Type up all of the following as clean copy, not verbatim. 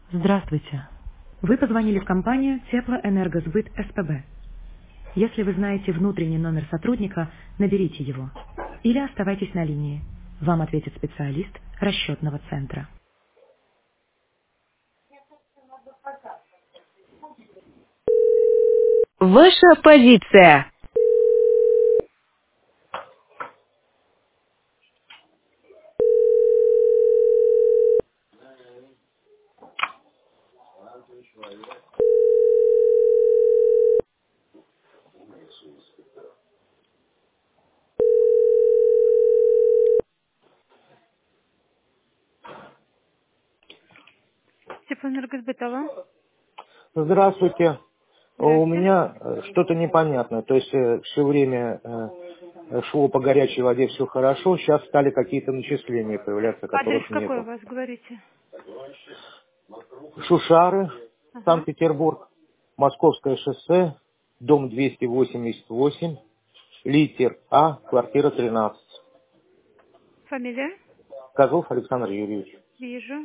Здравствуйте. Вы позвонили в компанию Теплоэнергосбыт СПБ. Если вы знаете внутренний номер сотрудника, наберите его. Или оставайтесь на линии. Вам ответит специалист расчетного центра. Ваша позиция. Теплоэнергосбытова. Здравствуйте. У Здрасте. меня что-то непонятное. То есть все время шло по горячей воде все хорошо. Сейчас стали какие-то начисления появляться, Адрес которых какой у нету. вас, говорите? Шушары, Ага. Санкт-Петербург, Московское шоссе, дом 288, литер А, квартира 13. Фамилия? Козлов Александр Юрьевич. Вижу.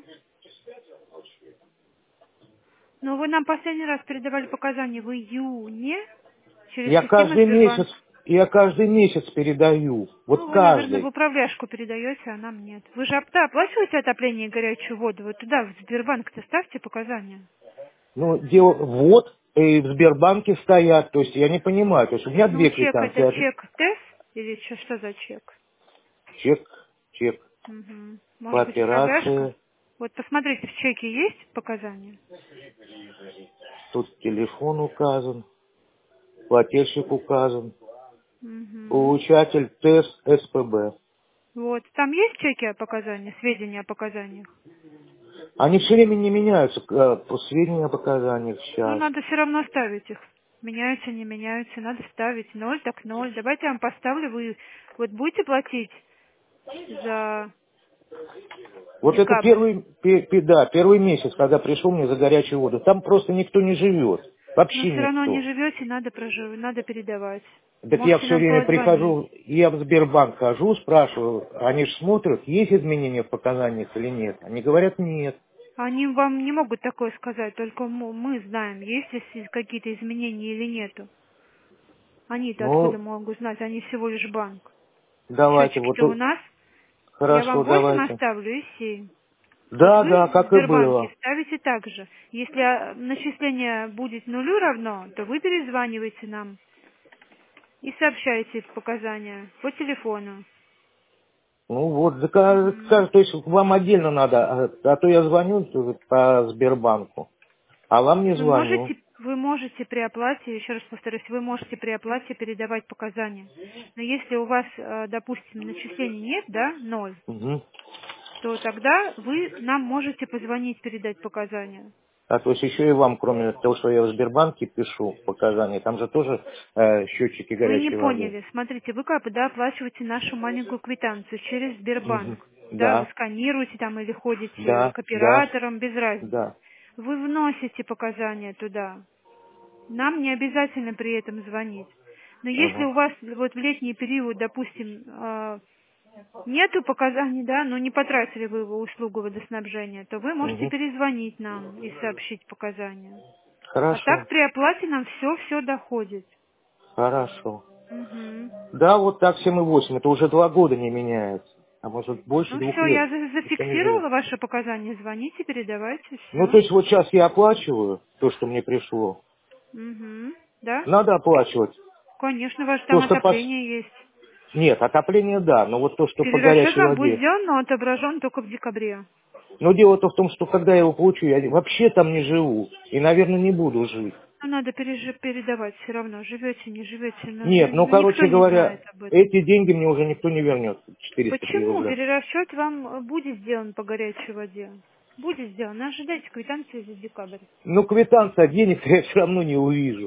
Но вы нам последний раз передавали показания в июне через Я систему каждый месяц, Сбербанк. я каждый месяц передаю. Вот Ну, вы, наверное, в каждый. управляшку передаете, а нам нет. Вы же оплачиваете отопление и горячую воду? Вот туда, в Сбербанк-то ставьте показания. Ну, дело, вот, и в Сбербанке стоят, то есть я не понимаю, то есть у меня Ну, две чек квитанции. это чек ТЭС? Или что за чек? Чек, чек Угу. по Может быть, управляшка? операции, Вот посмотрите, в чеке есть показания? тут телефон указан, плательщик указан, Угу. получатель ТЭС СПБ. Вот. Там есть чеки о показаниях, сведения о показаниях? Они все время не меняются, по сведениям о показаниях Ну, сейчас. надо все равно ставить их. Меняются, не меняются, надо ставить. Ноль так ноль. Давайте я вам поставлю, вы вот будете платить за Вот это декабрь? да, первый месяц, когда пришел мне за горячую воду. Там просто никто не живет. Но Вообще все равно не никто. живете, надо проживать, надо передавать. Так я Можете все нам время позвонить. прихожу, я в Сбербанк хожу, спрашиваю, они же смотрят, есть изменения в показаниях или нет. Они говорят, нет. Они вам не могут такое сказать, только мы знаем, есть ли какие-то изменения или нету. Они-то откуда Ну, могут знать, они всего лишь банк. давайте, вот, Счетчики-то у нас. Я вам хорошо, 8 давайте. оставлю и 7. Вот Да, вы да, в как и Сбербанке было. ставите так же. Если начисление будет нулю равно, то вы перезваниваете нам и сообщаете показания по телефону. Ну вот, Мгм. то есть вам отдельно надо, а то я звоню по Сбербанку, а вам не звоню. Вы можете при оплате, еще раз повторюсь, вы можете при оплате передавать показания. Но если у вас, допустим, начислений нет, да, ноль, Мгм. то тогда вы нам можете позвонить, передать показания. А то есть еще и вам, кроме того, что я в Сбербанке пишу показания, там же тоже счетчики Вы не горячей воды. поняли. Смотрите, вы как бы, да, оплачиваете нашу маленькую квитанцию через Мгм. Сбербанк. Да, вы Да, сканируете там или ходите да, к да, операторам, без разницы. да. Вы вносите показания туда. Нам не обязательно при этом звонить. Но если Ага. у вас вот в летний период, допустим, нету показаний, да, но не потратили вы его услугу водоснабжения, то вы можете Мгм. перезвонить нам и сообщить показания. А так Хорошо, при оплате нам все доходит. хорошо. Мгм. Да, вот так 7,8. Это уже 2 года не меняется. А может больше Ну двух все, я лет. Никто не живет. зафиксировала ваши показания. Звоните, передавайте, Ну, то все. есть вот сейчас я оплачиваю то, что мне пришло. Угу. Да? Надо оплачивать Конечно, ваше то, там что по... отопление есть. Нет, отопление да, но вот то, что по Перерасчет горячей вам будет воде. сделан, но отображен только в декабре. Но дело-то в том, что когда я его получу, я вообще там не живу. И, наверное, не буду жить. Ну, надо передавать все равно. Живете, не живете. Нет, ну, Никто короче не знает говоря, об этом. эти деньги мне уже никто не вернет. 403 Почему? рубля. Перерасчет вам будет сделан по горячей воде. Будет сделан. Ожидайте квитанцию за декабрь. Ну, квитанция, денег я все равно не увижу.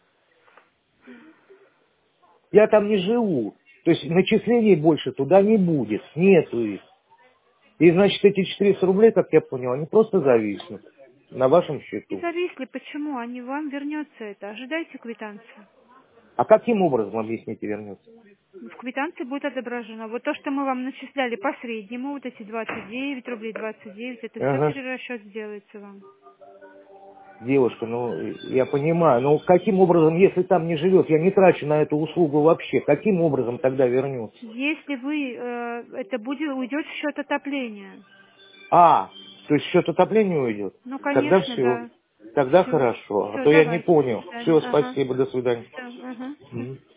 Я там не живу. То есть начислений больше туда не будет. Нету их. И, значит, эти 400 рублей, как я понял, они просто зависнут на вашем И счету. зависли. Почему? Они вам вернется это. Ожидайте квитанцию. А каким образом, объясните, вернется? В квитанции будет отображено. Вот то, что мы вам начисляли по среднему, вот эти 29 рублей 29, это все Ага. перерасчет сделается вам. Девушка, ну, я понимаю, но каким образом, если там не живет, я не трачу на эту услугу вообще, каким образом тогда вернется? Если вы, это будет, уйдет в счет отопления. А, то есть счет отопления уйдет? Ну, Тогда конечно, все. да. Тогда Все. хорошо. А Все, то я не давайте. До понял. свидания. Все, Ага. спасибо, до свидания. Все, ага. Мгм.